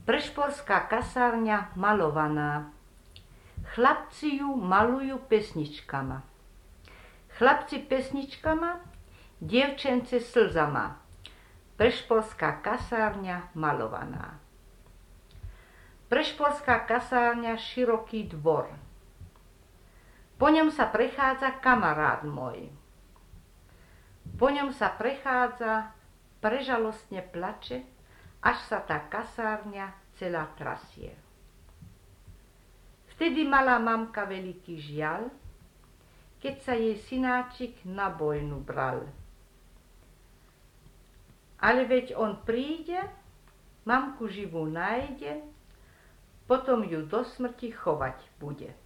Prešporská kasárňa malovaná. Chlapci ju malujú pesničkama. Chlapci pesničkama, dievčence slzama. Prešporská kasárňa malovaná. Prešporská kasárňa široký dvor. Po ňom sa prechádza kamarát môj. Po ňom sa prechádza, prežalostne plače, až sa tá kasárňa celá trasie. Vtedy mala mamka veľký žiaľ, keď sa jej synáčik na vojnu bral. Ale veď on príde, mamku živú nájde, potom ju do smrti chovať bude.